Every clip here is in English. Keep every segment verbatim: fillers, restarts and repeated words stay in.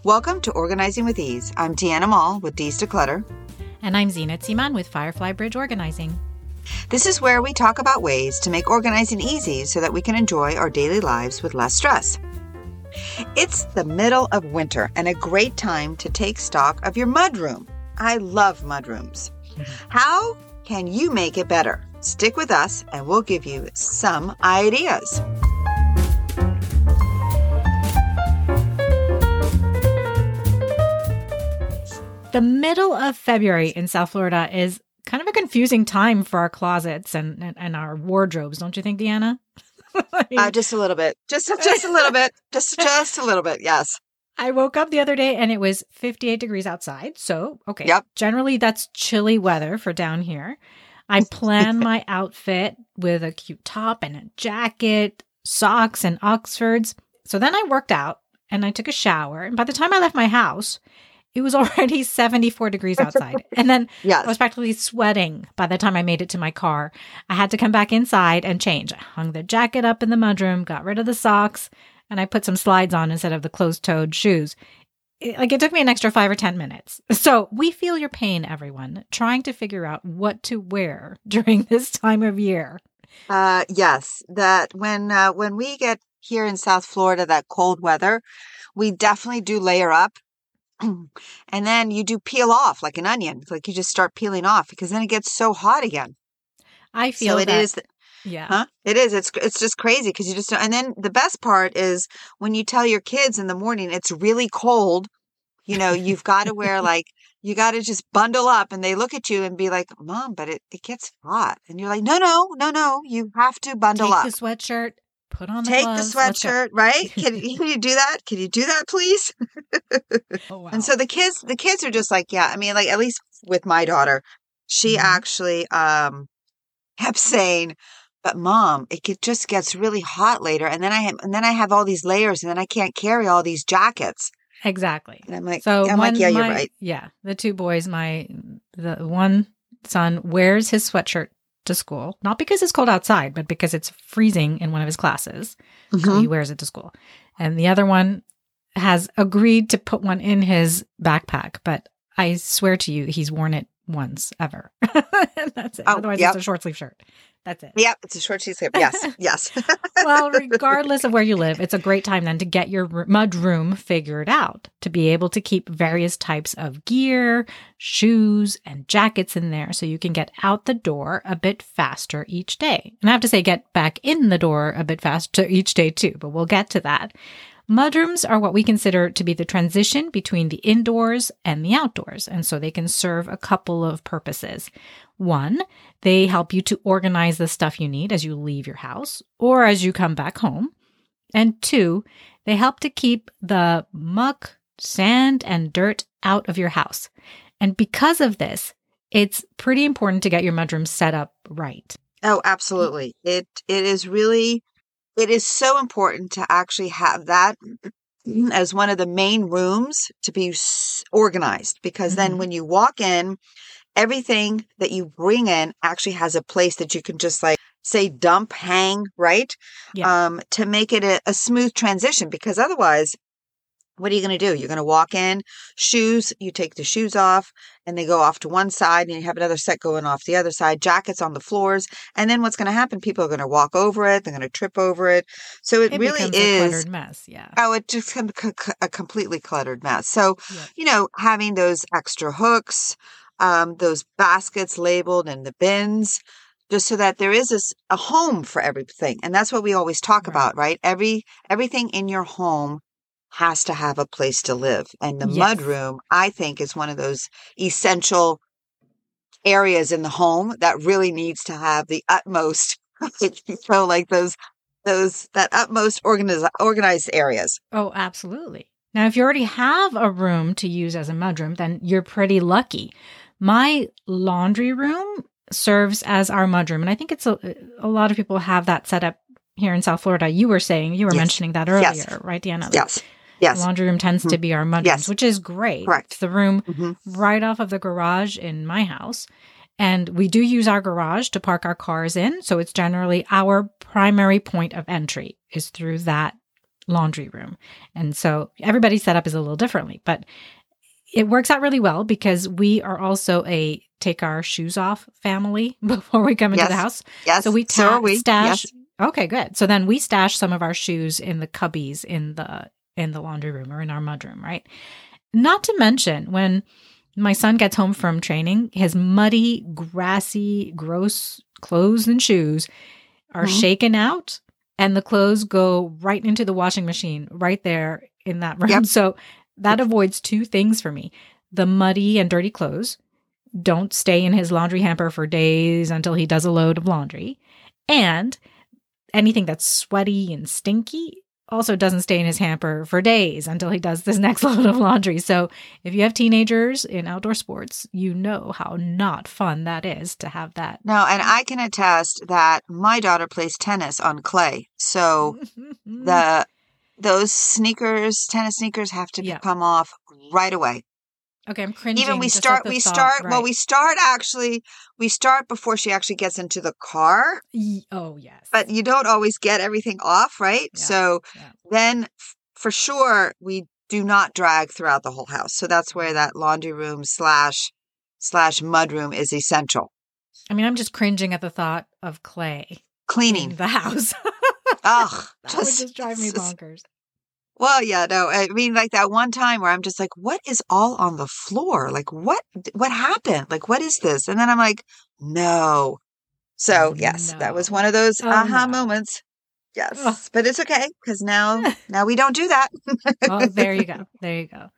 Welcome to Organizing with Ease. I'm Deanna Mall with Dees Declutter. And I'm Zina Tsiman with Firefly Bridge Organizing. This is where we talk about ways to make organizing easy so that we can enjoy our daily lives with less stress. It's the middle of winter and a great time to take stock of your mudroom. I love mudrooms. How can you make it better? Stick with us and we'll give you some ideas. The middle of February in South Florida is kind of a confusing time for our closets and, and, and our wardrobes, don't you think, Deanna? uh, just a little bit. Just, just a little bit. Just, just a little bit. Yes. I woke up the other day and it was fifty-eight degrees outside. So, okay. Yep. Generally, that's chilly weather for down here. I plan my outfit with a cute top and a jacket, socks and Oxfords. So then I worked out and I took a shower. And by the time I left my house, it was already seventy-four degrees outside. And then yes. I was practically sweating by the time I made it to my car. I had to come back inside and change. I hung the jacket up in the mudroom, got rid of the socks, and I put some slides on instead of the closed-toed shoes. It, like it took me an extra five or ten minutes. So we feel your pain, everyone, trying to figure out what to wear during this time of year. Uh, yes, that when uh, when we get here in South Florida, that cold weather, we definitely do layer up. And then you do peel off like an onion. It's like you just start peeling off because then it gets so hot again. I feel so it that, is. Yeah, huh? It is. It's it's just crazy because you just don't. And then the best part is when you tell your kids in the morning it's really cold. You know, you've got to wear like you got to just bundle up, and they look at you and be like, "Mom, but it, it gets hot," and you're like, "No, no, no, no. You have to bundle Take up. the sweatshirt." Put on the Take gloves, the sweatshirt, right? Can, can you do that? Can you do that, please? Oh, wow. And so the kids, the kids are just like, yeah. I mean, like at least with my daughter, she Mhm. actually um kept saying, "But Mom, it get, just gets really hot later, and then I have, and then I have all these layers, and then I can't carry all these jackets." Exactly. And I'm like, So I'm one, like, yeah, you're my- right. Yeah, the two boys, my the one son wears his sweatshirt to school, not because it's cold outside, but because it's freezing in one of his classes. So Mhm. he wears it to school. And the other one has agreed to put one in his backpack, but I swear to you, he's worn it once ever. And that's it. Oh, Otherwise, yep. it's a short sleeve shirt. That's it. Yep, it's a short sleeve skirt. Yes, yes. Well, regardless of where you live, it's a great time then to get your r- mud room figured out, to be able to keep various types of gear, shoes, and jackets in there so you can get out the door a bit faster each day. And I have to say, get back in the door a bit faster each day too, but we'll get to that. Mudrooms are what we consider to be the transition between the indoors and the outdoors, and so they can serve a couple of purposes. One, they help you to organize the stuff you need as you leave your house or as you come back home. And two, they help to keep the muck, sand, and dirt out of your house. And because of this, it's pretty important to get your mudroom set up right. Oh, absolutely. It it is really. It is so important to actually have that as one of the main rooms to be s- organized because then Mhm. when you walk in, everything that you bring in actually has a place that you can just like say dump, hang, right? Yeah. Um, to make it a, a smooth transition because otherwise, what are you going to do? You're going to walk in, shoes, you take the shoes off and they go off to one side and you have another set going off the other side, jackets on the floors. And then what's going to happen? People are going to walk over it. They're going to trip over it. So it, It really becomes is a cluttered mess. Yeah. Oh, it just becomes a completely cluttered mess. So, Yeah. you know, having those extra hooks, um, those baskets labeled and the bins, just so that there is this, a home for everything. And that's what we always talk Right. about, right? Every everything in your home has to have a place to live. And the Yes. mudroom, I think, is one of those essential areas in the home that really needs to have the utmost, so like those, those, that utmost organized, organized areas. Oh, absolutely. Now, if you already have a room to use as a mudroom, then you're pretty lucky. My laundry room serves as our mudroom, and I think it's a, a lot of people have that set up here in South Florida. You were saying, you were Yes. mentioning that earlier, Yes. right, Deanna? Like, Yes. Yes. The laundry room tends Mhm. to be our mudrooms, Yes. which is great. Correct. It's the room Mhm. right off of the garage in my house. And we do use our garage to park our cars in. So it's generally our primary point of entry is through that laundry room. And so everybody's setup is a little differently, but it works out really well because we are also a take our shoes off family before we come into yes. the house. Yes. So we, ta- so are we. stash. Yes. Okay, good. So then we stash some of our shoes in the cubbies in the in the laundry room or in our mudroom, right? Not to mention when my son gets home from training, his muddy, grassy, gross clothes and shoes are mm-hmm. shaken out and the clothes go right into the washing machine right there in that room. Yep. So that avoids two things for me. The muddy and dirty clothes don't stay in his laundry hamper for days until he does a load of laundry. And anything that's sweaty and stinky also doesn't stay in his hamper for days until he does this next load of laundry. So if you have teenagers in outdoor sports, you know how not fun that is to have that. No, and I can attest that my daughter plays tennis on clay. So the those sneakers, tennis sneakers have to yeah. come off right away. Okay, I'm cringing. Even we start, we thought, start, right. well, we start actually, we start before she actually gets into the car. Oh, yes. But you don't always get everything off, right? Yeah. So yeah. then f- for sure, we do not drag throughout the whole house. So that's where that laundry room slash, slash mudroom is essential. I mean, I'm just cringing at the thought of clay. Cleaning. The house. Ugh. that just, would just drive me bonkers. Well, yeah, no, I mean, like that one time where I'm just like, what is all on the floor? Like, what, what happened? Like, what is this? And then I'm like, no. So yes, no. that was one of those oh, aha no. moments. Yes, Ugh. But it's okay because now, now we don't do that. Well, there you go. There you go.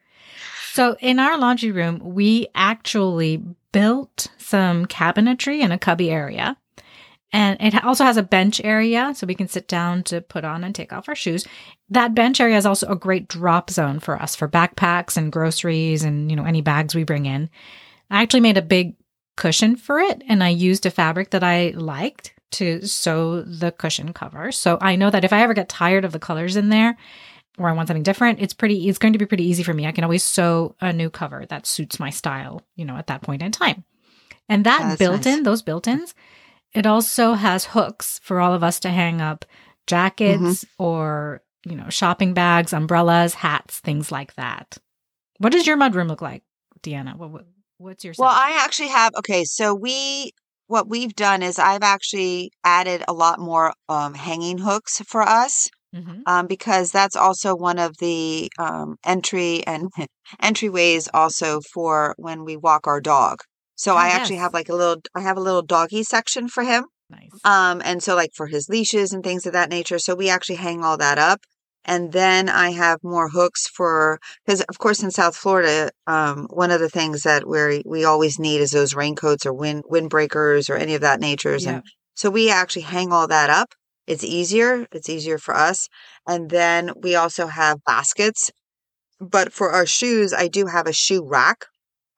So in our laundry room, we actually built some cabinetry in a cubby area. And it also has a bench area, so we can sit down to put on and take off our shoes. That bench area is also a great drop zone for us for backpacks and groceries and, you know, any bags we bring in. I actually made a big cushion for it, and I used a fabric that I liked to sew the cushion cover. So I know that if I ever get tired of the colors in there or I want something different, it's pretty. It's going to be pretty easy for me. I can always sew a new cover that suits my style, you know, at that point in time. And that oh, built-in, nice. those built-ins, it also has hooks for all of us to hang up jackets mm-hmm. or, you know, shopping bags, umbrellas, hats, things like that. What does your mudroom look like, Deanna? What, what what's your Well, I actually have, okay, so we, what we've done is I've actually added a lot more um, hanging hooks for us mm-hmm. um, because that's also one of the um, entry and entryways also for when we walk our dog. So oh, I yes. actually have like a little, I have a little doggy section for him. Nice. Um, and so like for his leashes and things of that nature. So we actually hang all that up. And then I have more hooks for, because of course in South Florida, um, one of the things that we we always need is those raincoats or wind windbreakers or any of that natures. Yeah. And so we actually hang all that up. It's easier. It's easier for us. And then we also have baskets. But for our shoes, I do have a shoe rack.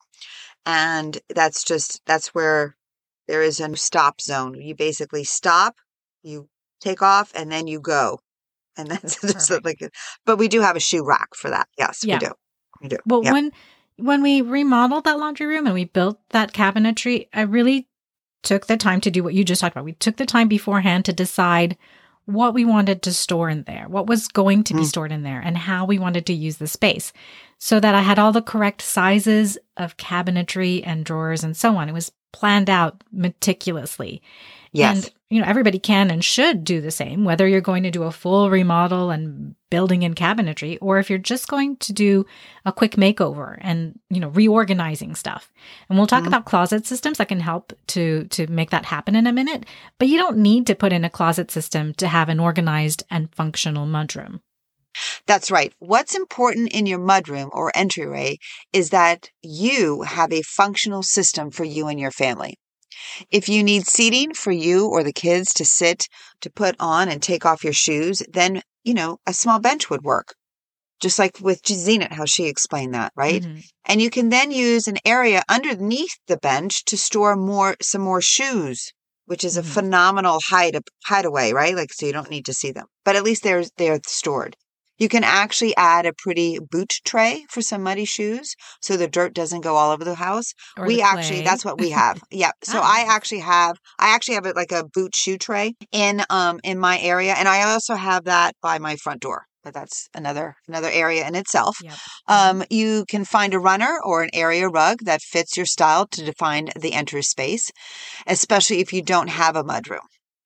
And that's just, that's where there is a stop zone. You basically stop, you take off, and then you go. And that's just like, but we do have a shoe rack for that. Yes, yeah. we do. We do. Well, yep. when, when we remodeled that laundry room and we built that cabinetry, I really took the time to do what you just talked about. We took the time beforehand to decide what we wanted to store in there, what was going to be mm. stored in there, and how we wanted to use the space so that I had all the correct sizes of cabinetry and drawers and so on. It was planned out meticulously. Yes. And, you know, everybody can and should do the same, whether you're going to do a full remodel and building in cabinetry, or if you're just going to do a quick makeover and, you know, reorganizing stuff. And we'll talk mm-hmm. about closet systems that can help to, to make that happen in a minute, but you don't need to put in a closet system to have an organized and functional mudroom. That's right. What's important in your mudroom or entryway is that you have a functional system for you and your family. If you need seating for you or the kids to sit, to put on and take off your shoes, then, you know, a small bench would work. Just like with Zenit, how she explained that, right? Mm-hmm. And you can then use an area underneath the bench to store more, some more shoes, which is mm-hmm. a phenomenal hide, hideaway, right? Like, so you don't need to see them, but at least they're, they're stored. You can actually add a pretty boot tray for some muddy shoes so the dirt doesn't go all over the house. Or we the actually, that's what we have. Yeah. So oh. I actually have, I actually have it like a boot shoe tray in, um, in my area. And I also have that by my front door. but that's another another area in itself. Yep. Um, you can find a runner or an area rug that fits your style to define the entry space, especially if you don't have a mudroom.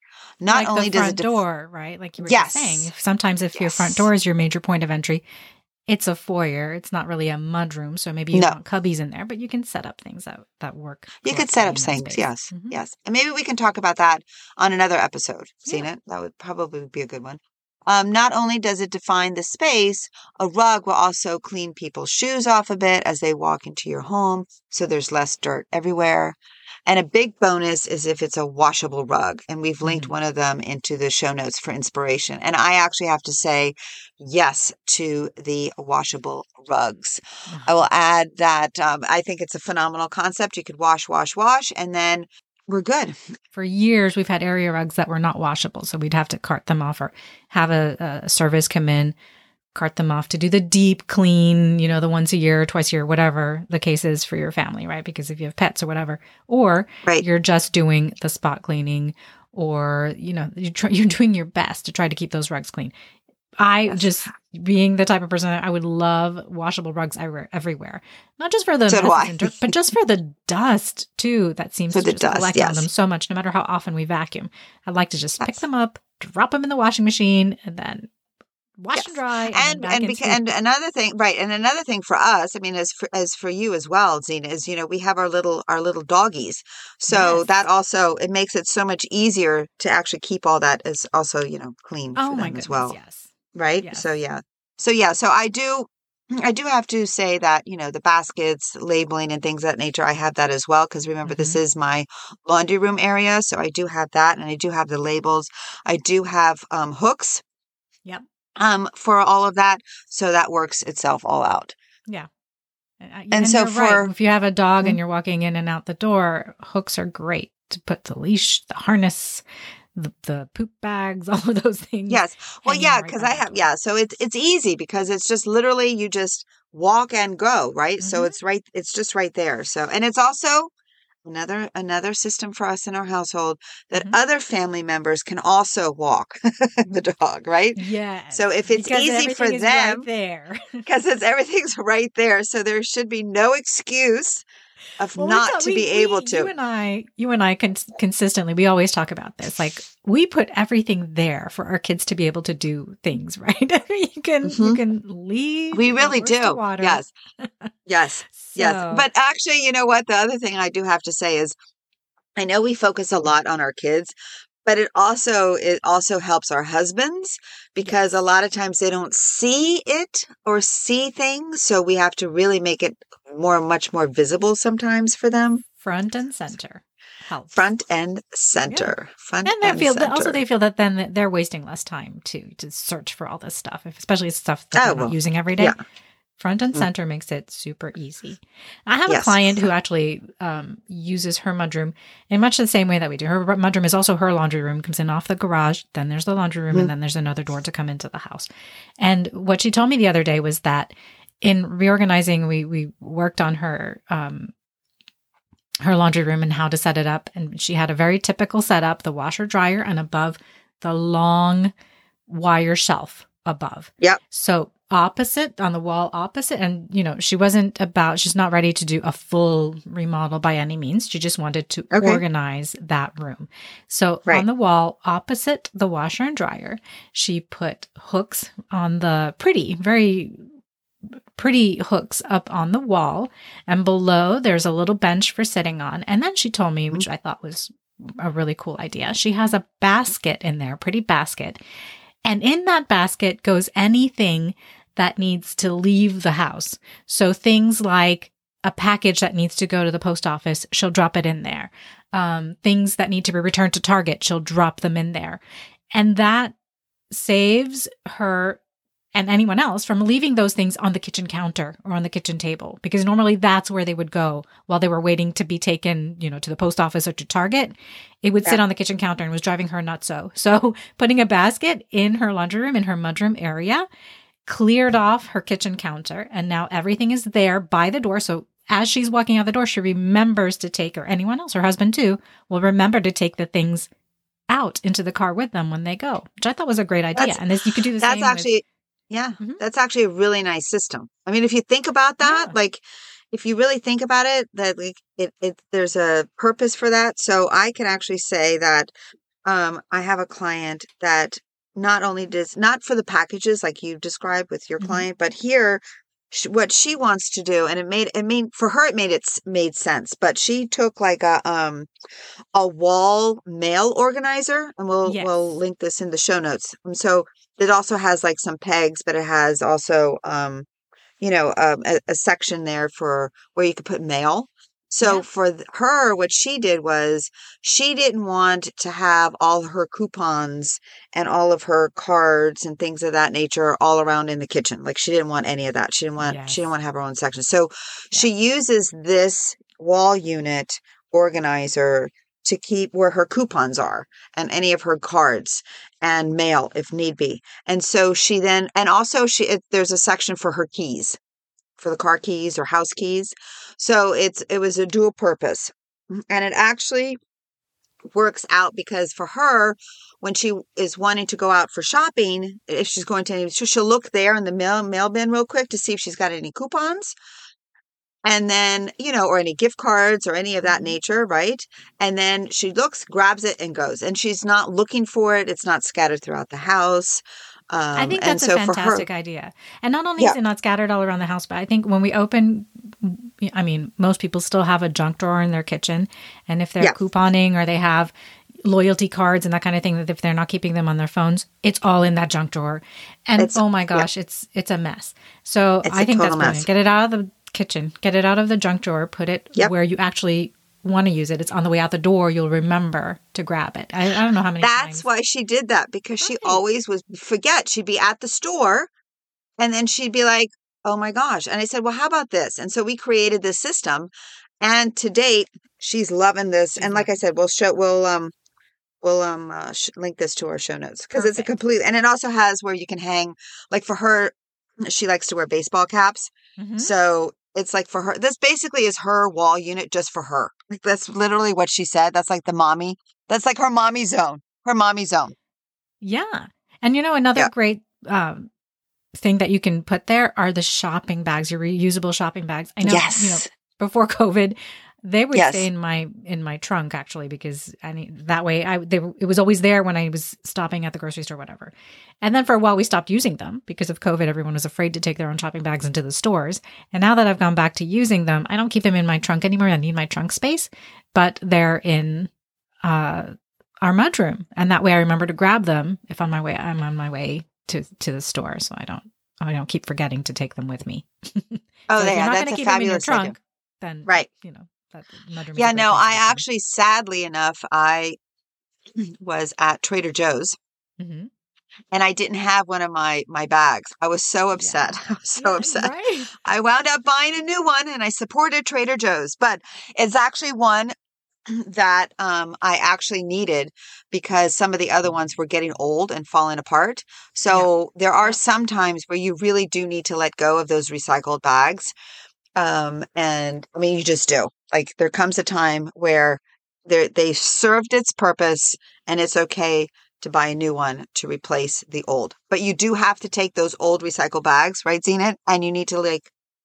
Not like only the does front it def- door, right? Like you were yes, just saying, if sometimes if yes. your front door is your major point of entry, it's a foyer. It's not really a mudroom, so maybe you No. want cubbies in there, but you can set up things that that work. You could set up correctly in that things, space. yes, Mhm. yes, and maybe we can talk about that on another episode. Seen Yeah. it? That would probably be a good one. Um, not only does it define the space, a rug will also clean people's shoes off a bit as they walk into your home, so there's less dirt everywhere. And a big bonus is if it's a washable rug, and we've linked Mhm. one of them into the show notes for inspiration. And I actually have to say yes to the washable rugs. I will add that um, I think it's a phenomenal concept. You could wash, wash, wash, and then we're good. For years, we've had area rugs that were not washable, so we'd have to cart them off or have a, a service come in, cart them off to do the deep clean, you know, the once a year, twice a year, whatever the case is for your family, right? Because if you have pets or whatever, or Right. you're just doing the spot cleaning, or you know, you're, try, you're doing your best to try to keep those rugs clean. I Yes. just, being the type of person, I would love washable rugs everywhere, everywhere. Not just for the So do messes I. and dirt, but just for the dust too. That seems For to the just dust, collect yes. on them so much, no matter how often we vacuum. I'd like to just pick Yes. them up, drop them in the washing machine, and then wash Yes. and dry, and, And then back and into beca- and another thing, right? And another thing for us, I mean, as for as for you as well, Zena, is you know we have our little our little doggies, so Yes. that also it makes it so much easier to actually keep all that as also you know clean oh for my them goodness, as well, yes, right? yes. So yeah, so yeah, so I do. I do have to say that, you know, the baskets, labeling and things of that nature, I have that as well. Because remember, this Mhm. is my laundry room area. So I do have that. And I do have the labels. I do have um, hooks Yep. um, for all of that. So that works itself all out. Yeah. And, I- And and so you're right. for- If you have a dog Mhm. and you're walking in and out the door, hooks are great to put the leash, the harness, the, the poop bags, all of those things. Yes. Well, hanging yeah, right because by I the have, door. yeah. So it's, it's easy because it's just literally you just walk and go, right? So Mhm. it's right, it's just right there. So, and it's also another, another system for us in our household that Mhm. other family members can also walk the dog, right? Yes. So if it's because easy for everything is them, right there. because it's everything's right there. So there should be no excuse of Well, we not talk- to we- be able we- to. You and I, you and I cons- consistently, we always talk about this. Like we put everything there for our kids to be able to do things, right? you can, you Mhm. can leave. We the really horse to do. water. Yes. Yes. Yes. So- But actually, you know what? The other thing I do have to say is I know we focus a lot on our kids, but it also it also helps our husbands because a lot of times they don't see it or see things. So we have to really make it more much more visible sometimes for them. front and center helps. Front and center. Front and they and feel center. that also they feel that then they're wasting less time too to search for all this stuff, if- especially stuff that Oh, they're not well, using every day. yeah. Front and Mm. center makes it super easy. I have a Yes. client who actually um, uses her mudroom in much the same way that we do. Her mudroom is also her laundry room, comes in off the garage. Then there's the laundry room, Mhm. and then there's another door to come into the house. And what she told me the other day was that in reorganizing, we we worked on her um, her laundry room and how to set it up. And she had a very typical setup: the washer dryer, and above the long wire shelf above. Yep. So opposite on the wall opposite, and you know she wasn't about she's not ready to do a full remodel by any means. She just wanted to Okay. organize that room. So Right. on the wall opposite the washer and dryer, she put hooks on the pretty very pretty hooks up on the wall, and below there's a little bench for sitting on. And then she told me, which I thought was a really cool idea, she has a basket in there, pretty basket, and in that basket goes anything that needs to leave the house. So things like a package that needs to go to the post office, she'll drop it in there. Um, things that need to be returned to Target, she'll drop them in there. And that saves her and anyone else from leaving those things on the kitchen counter or on the kitchen table, because normally that's where they would go while they were waiting to be taken, you know, to the post office or to Target. It would sit Yeah. on the kitchen counter and was driving her nuts. So, so putting a basket in her laundry room, in her mudroom area, cleared off her kitchen counter, and now everything is there by the door. So as she's walking out the door, she remembers to take, or anyone else, her husband too, will remember to take the things out into the car with them when they go, which I thought was a great idea. That's- and this, you could do the That's same actually, Yeah, Mm-hmm. that's actually a really nice system. I mean, if you think about that, Yeah. like if you really think about it, that like it, it there's a purpose for that. So I can actually say that um, I have a client that not only does not for the packages like you described with your Mm-hmm. client, but here sh- what she wants to do, and it made it made for her it made it s- made sense. But she took like a um a wall mail organizer, and we'll we'll Yes. link this in the show notes. And so it also has like some pegs, but it has also um you know um, a, a section there for where you could put mail. So Yeah. for th- her, what she did was she didn't want to have all her coupons and all of her cards and things of that nature all around in the kitchen. Like she didn't want any of that. She didn't want she didn't Yes. want to have her own section. So Yeah. she uses this wall unit organizer to keep where her coupons are and any of her cards and mail if need be. And so she then, and also she, it, there's a section for her keys, for the car keys or house keys. So it's, it was a dual purpose. And it actually works out because for her, when she is wanting to go out for shopping, if she's going to, she'll look there in the mail, mail bin real quick to see if she's got any coupons. And then, you know, or any gift cards or any of that Mm-hmm. nature, right? And then she looks, grabs it, and goes. And she's not looking for it. It's not scattered throughout the house. I Um, think and that's a so for her, fantastic idea. And not only yeah, is it not scattered all around the house, but I think when we open, I mean, most people still have a junk drawer in their kitchen. And if they're yeah, couponing or they have loyalty cards and that kind of thing, that if they're not keeping them on their phones, it's all in that junk drawer. And it's, oh my yeah, gosh, it's it's a mess. So it's I a think that's total brilliant. mess. Get it out of the kitchen, get it out of the junk drawer, put it Yep. where you actually want to use it. It's on the way out the door. You'll remember to grab it. I, I don't know how many That's times. why she did that because she Right. always was forget. She'd be at the store and then she'd be like, oh my gosh. And I said, well, how about this? And so we created this system. And to date, she's loving this. She's And like I loving said, we'll show, we'll, um, We'll um uh, sh- link this to our show notes because it's a Perfect. complete, and it also has where you can hang, like for her, she likes to wear baseball caps. Mm-hmm. So it's like for her, this basically is her wall unit just for her. Like that's literally what she said. That's like the mommy, that's like her mommy zone, her mommy zone. Yeah. And you know, another Yeah. great um, thing that you can put there are the shopping bags, your reusable shopping bags. I know, Yes. you know, before COVID, they would Yes. stay in my in my trunk actually because I mean that way I they were- it was always there when I was stopping at the grocery store, whatever. And then for a while we stopped using them because of COVID. Everyone was afraid to take their own shopping bags into the stores. And now that I've gone back to using them, I don't keep them in my trunk anymore. I need my trunk space, but they're in uh, our mudroom, and that way I remember to grab them if on my way I'm on my way to to the store, so I don't I don't keep forgetting to take them with me. Oh, So if yeah, you're not that's going to a keep them in your fabulous idea. trunk, then Right. you know that mudroom is Yeah, a great no, place to I keep them. actually, sadly enough, I was at Trader Joe's Mm-hmm. and I didn't have one of my my bags. I was so Yeah. upset. I was so Yeah, upset. right. I wound up buying a new one and I supported Trader Joe's, but it's actually one that um, I actually needed because some of the other ones were getting old and falling apart. So there are Yep. some times where you really do need to let go of those recycled bags. Um, and I mean, you just do. Like there comes a time where they they served its purpose and it's okay to buy a new one to replace the old. But you do have to take those old recycle bags, right, Zenit? And you need to like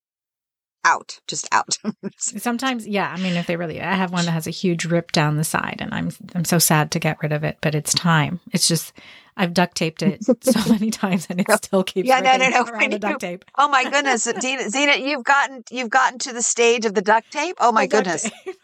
out, just out. Sometimes, yeah. I mean, if they really, I have one that has a huge rip down the side, and I'm I'm so sad to get rid of it, but it's time. It's just I've duct taped it so many times, and it still keeps Yeah, no, no, ripping no. around When the you- duct tape. Oh my goodness, Zena, Zena, you've gotten you've gotten to the stage of the duct tape. Oh my The duct goodness. tape.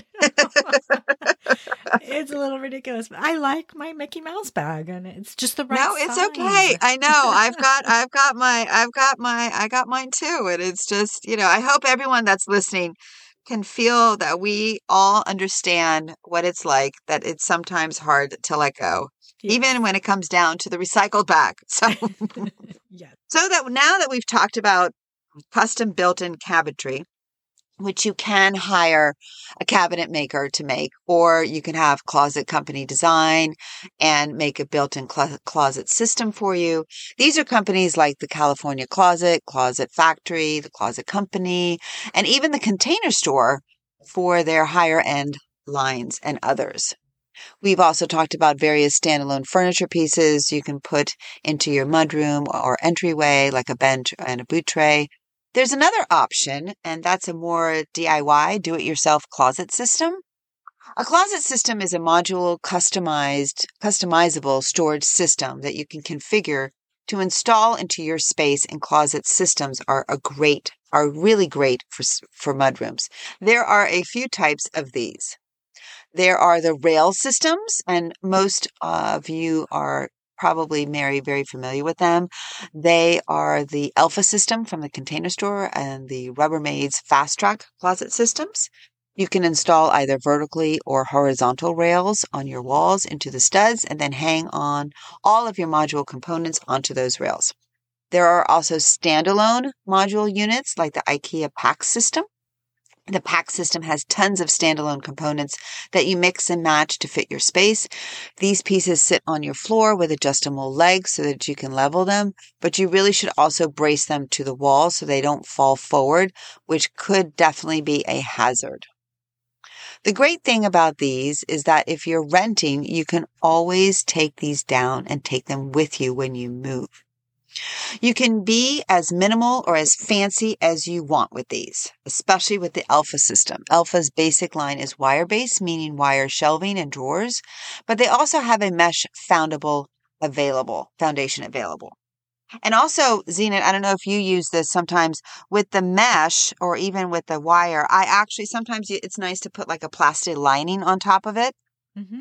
I know. It's a little ridiculous, but I like my Mickey Mouse bag, and it's just the right No, it's size. okay. I know. I've got I've got my I've got my I got mine too. And it's just, you know, I hope everyone that's listening can feel that we all understand what it's like, that it's sometimes hard to let go, Yes. even when it comes down to the recycled bag. So Yes. so that now that we've talked about custom built-in cabinetry, which you can hire a cabinet maker to make, or you can have Closet Company Design and make a built-in cl- closet system for you. These are companies like the California Closet, Closet Factory, the Closet Company, and even the Container Store for their higher end lines and others. We've also talked about various standalone furniture pieces you can put into your mudroom or entryway, like a bench and a boot tray. There's another option, and that's a more D I Y, do-it-yourself closet system. A closet system is a modular, customized, customizable storage system that you can configure to install into your space, and closet systems are a great, are really great for, for mudrooms. There are a few types of these. There are the rail systems, and most of you are probably very, very familiar with them. They are the Elfa system from the Container Store and the Rubbermaid's Fast Track closet systems. You can install either vertically or horizontal rails on your walls into the studs and then hang on all of your module components onto those rails. There are also standalone module units like the IKEA PAX system. The PAX system has tons of standalone components that you mix and match to fit your space. These pieces sit on your floor with adjustable legs so that you can level them, but you really should also brace them to the wall so they don't fall forward, which could definitely be a hazard. The great thing about these is that if you're renting, you can always take these down and take them with you when you move. You can be as minimal or as fancy as you want with these, especially with the Elfa system. Elfa's basic line is wire-based, meaning wire shelving and drawers, but they also have a mesh foundable available, foundation available. And also, Zenit, I don't know if you use this sometimes with the mesh or even with the wire. I actually, sometimes it's nice to put like a plastic lining on top of it. Mm-hmm.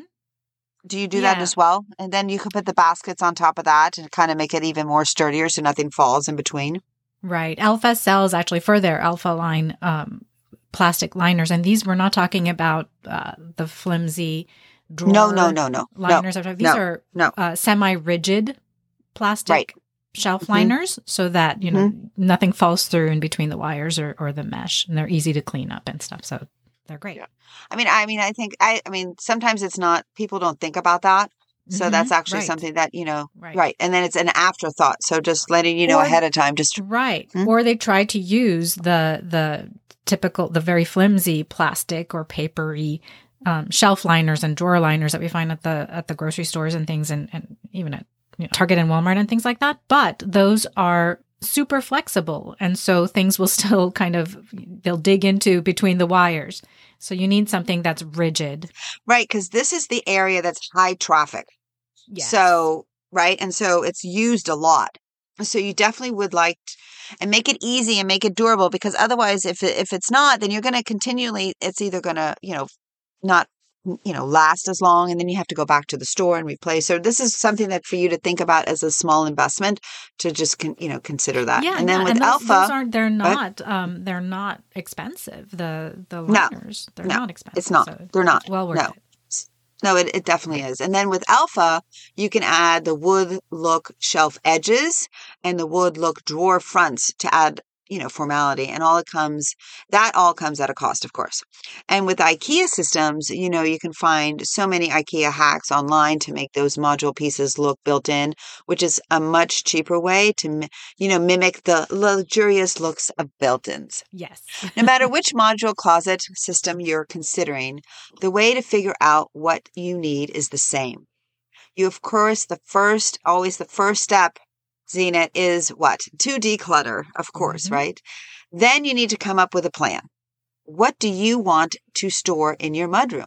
Do you do Yeah. that as well? And then you could put the baskets on top of that and kind of make it even more sturdier so nothing falls in between. Right. Elfa sells actually for their Elfa line um, plastic liners. And these, we're not talking about uh, the flimsy drawer No, no, no, no. liners. No, These no, are no. uh, semi-rigid plastic Right. shelf Mhm. liners so that, you know, nothing falls through in between the wires or, or the mesh. And they're easy to clean up and stuff. So they're great. Yeah. I mean, I mean, I think, I, I mean, sometimes it's not, people don't think about that. So Mhm. that's actually Right. something that, you know, Right. right. And then it's an afterthought. So just letting you know Or- ahead of time, just, Right. Hmm? Or they try to use the the typical, the very flimsy plastic or papery um, shelf liners and drawer liners that we find at the at the grocery stores and things, and, and even at you know, Target and Walmart and things like that. But those are super flexible. And so things will still kind of, they'll dig into between the wires. So you need something that's rigid. right. Cause this is the area that's high traffic. Yes. So, right. And so it's used a lot. So you definitely would like, t- and make it easy and make it durable, because otherwise, if it, if it's not, then you're going to continually, it's either going to, you know, not, you know, last as long, and then you have to go back to the store and replace. So this is something that for you to think about as a small investment to just, con, you know, consider that. Yeah, and then yeah, with and those, Elfa, those aren't, they're What? not, um, they're not expensive. The the No, liners, they're no, not expensive. it's not. So They're not. it's well worth No. it. No, it, it definitely is. And then with Elfa, you can add the wood look shelf edges and the wood look drawer fronts to add, you know, formality. And all it comes, that all comes at a cost, of course. And with IKEA systems, you know, you can find so many IKEA hacks online to make those module pieces look built in, which is a much cheaper way to, mi- you know, mimic the luxurious looks of built-ins. Yes. No matter which module closet system you're considering, the way to figure out what you need is the same. You, of course, the first, always the first step, Zenit, is what? To declutter, of course, Mhm. right? Then you need to come up with a plan. What do you want to store in your mudroom?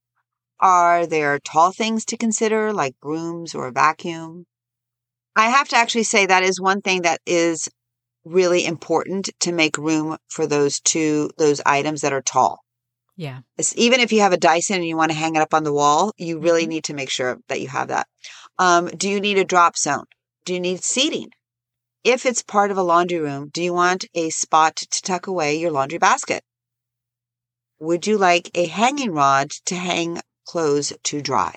Are there tall things to consider, like brooms or a vacuum? I have to actually say that is one thing that is really important, to make room for those two, those items that are tall. Yeah. It's, even if you have a Dyson and you want to hang it up on the wall, you really Mhm. need to make sure that you have that. Um, do you need a drop zone? Do you need seating? If it's part of a laundry room, do you want a spot to tuck away your laundry basket? Would you like a hanging rod to hang clothes to dry?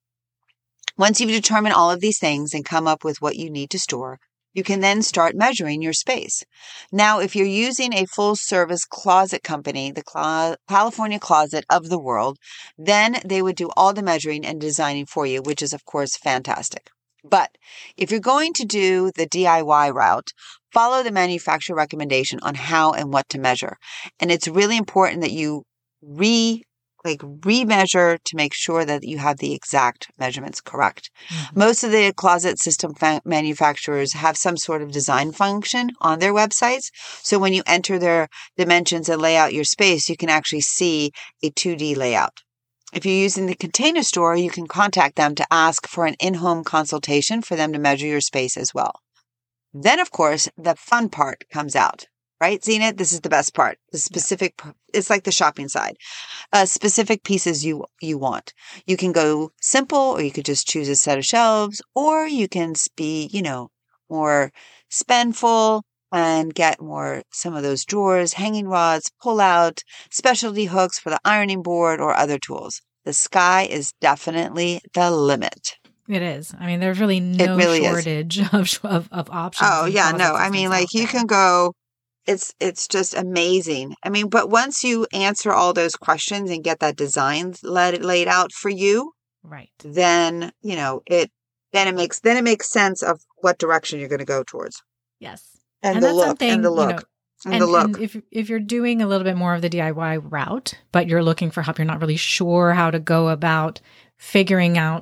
Once you've determined all of these things and come up with what you need to store, you can then start measuring your space. Now, if you're using a full service closet company, the Cla- California Closet of the World, then they would do all the measuring and designing for you, which is, of course, fantastic. But if you're going to do the D I Y route, follow the manufacturer recommendation on how and what to measure. And it's really important that you re like remeasure to make sure that you have the exact measurements correct. Mm-hmm. Most of the closet system fa- manufacturers have some sort of design function on their websites. So when you enter their dimensions and lay out your space, you can actually see a two D layout. If you're using the Container Store, you can contact them to ask for an in-home consultation for them to measure your space as well. Then, of course, the fun part comes out. Right, Zenit? This is the best part. The specific, yeah. It's like the shopping side. Uh, specific pieces you you want. You can go simple, or you could just choose a set of shelves, or you can be, you know, more spendful and get more some of those drawers, hanging rods, pull out, specialty hooks for the ironing board, or other tools. The sky is definitely the limit. It is. I mean, there's really no really shortage of, of of options. Oh yeah, no. I mean, like you can go. It's it's just amazing. I mean, but once you answer all those questions and get that design laid, laid out for you, right? Then, you know, it then it makes then it makes sense of what direction you're going to go towards. Yes. And, and the look and the look. You know, and, and the look. And if if you're doing a little bit more of the D I Y route, but you're looking for help, you're not really sure how to go about figuring out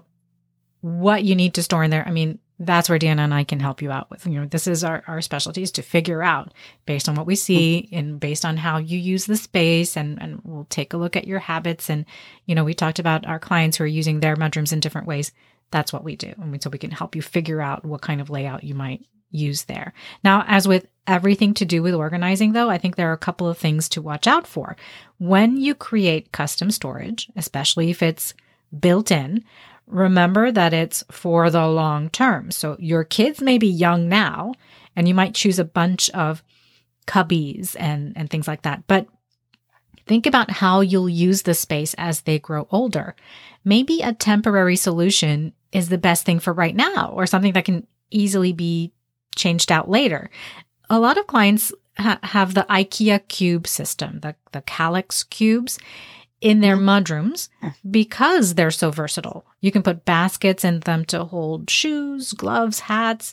what you need to store in there. I mean, that's where Deanna and I can help you out with. You know, this is our, our specialties to figure out based on what we see and based on how you use the space. And, and we'll take a look at your habits. And, you know, we talked about our clients who are using their mudrooms in different ways. That's what we do. And we, so we can help you figure out what kind of layout you might use there. Now, as with everything to do with organizing, though, I think there are a couple of things to watch out for. When you create custom storage, especially if it's built in, remember that it's for the long term. So your kids may be young now, and you might choose a bunch of cubbies and, and things like that. But think about how you'll use the space as they grow older. Maybe a temporary solution is the best thing for right now, or something that can easily be changed out later. A lot of clients ha- have the IKEA cube system, the, the Kallax cubes, in their mudrooms because they're so versatile. You can put baskets in them to hold shoes, gloves, hats,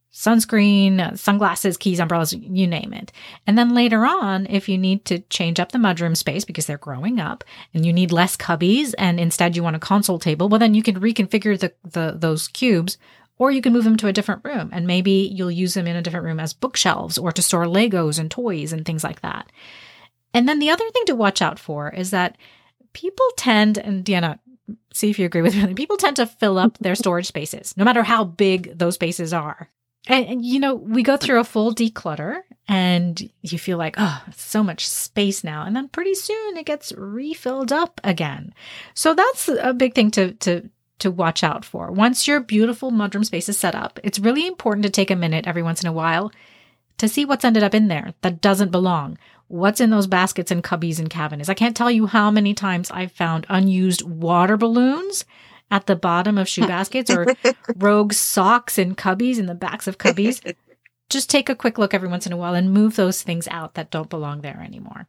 sunscreen, sunglasses, keys, umbrellas, you name it. And then later on, if you need to change up the mudroom space because they're growing up and you need less cubbies and instead you want a console table, well, then you can reconfigure the, the those cubes, or you can move them to a different room and maybe you'll use them in a different room as bookshelves or to store Legos and toys and things like that. And then the other thing to watch out for is that people tend, and Deanna, see if you agree with me, people tend to fill up their storage spaces, no matter how big those spaces are. And, and, you know, we go through a full declutter and you feel like, oh, it's so much space now. And then pretty soon it gets refilled up again. So that's a big thing to, to, to watch out for. Once your beautiful mudroom space is set up, it's really important to take a minute every once in a while to see what's ended up in there that doesn't belong. What's in those baskets and cubbies and cabinets? I can't tell you how many times I've found unused water balloons at the bottom of shoe baskets or rogue socks in cubbies in the backs of cubbies. Just take a quick look every once in a while and move those things out that don't belong there anymore.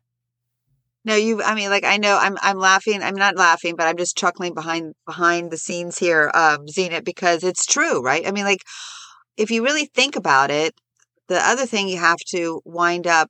No, you, I mean, like, I know I'm, I'm laughing. I'm not laughing, but I'm just chuckling behind, behind the scenes here, um, Zenit, because it's true, right? I mean, like, if you really think about it, the other thing you have to wind up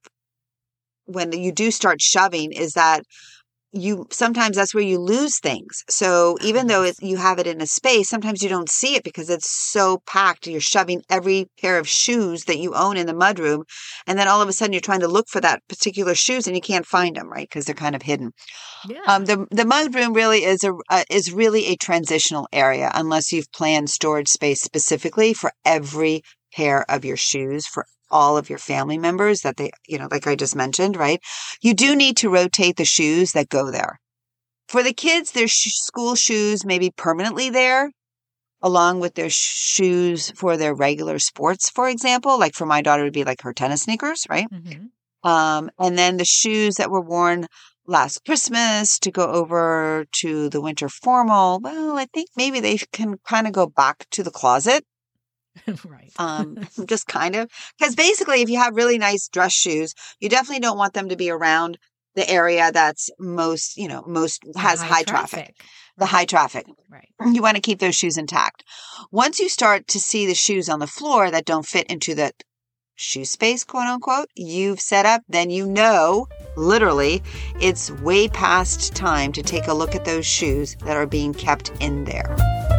when you do start shoving is that you sometimes that's where you lose things. So even though it, you have it in a space, sometimes you don't see it because it's so packed. You're shoving every pair of shoes that you own in the mudroom. And then all of a sudden you're trying to look for that particular shoes and you can't find them, right? Because they're kind of hidden. Yeah. Um, the, the mudroom really is a, uh, is really a transitional area unless you've planned storage space specifically for every pair of your shoes for all of your family members that they, you know, like I just mentioned, right? You do need to rotate the shoes that go there. For the kids, their sh- school shoes may be permanently there, along with their sh- shoes for their regular sports, for example. Like for my daughter, it would be like her tennis sneakers, right? Mm-hmm. Um, and then the shoes that were worn last Christmas to go over to the winter formal, well, I think maybe they can kind of go back to the closet. Right. um, just kind of, because basically if you have really nice dress shoes, you definitely don't want them to be around the area that's most, you know, most has high, high traffic. traffic, the high traffic. Right. You want to keep those shoes intact. Once you start to see the shoes on the floor that don't fit into the shoe space, quote unquote, you've set up, then you know Literally, it's way past time to take a look at those shoes that are being kept in there.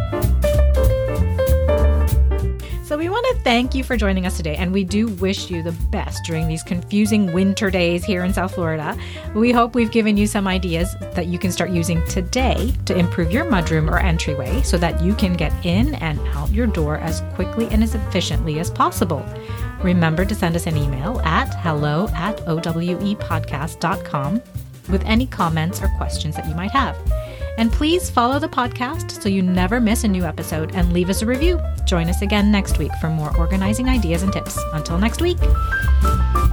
So we want to thank you for joining us today, and we do wish you the best during these confusing winter days here in South Florida. We hope we've given you some ideas that you can start using today to improve your mudroom or entryway so that you can get in and out your door as quickly and as efficiently as possible. Remember to send us an email at hello at owepodcast dot com with any comments or questions that you might have. And please follow the podcast so you never miss a new episode, and leave us a review. Join us again next week for more organizing ideas and tips. Until next week.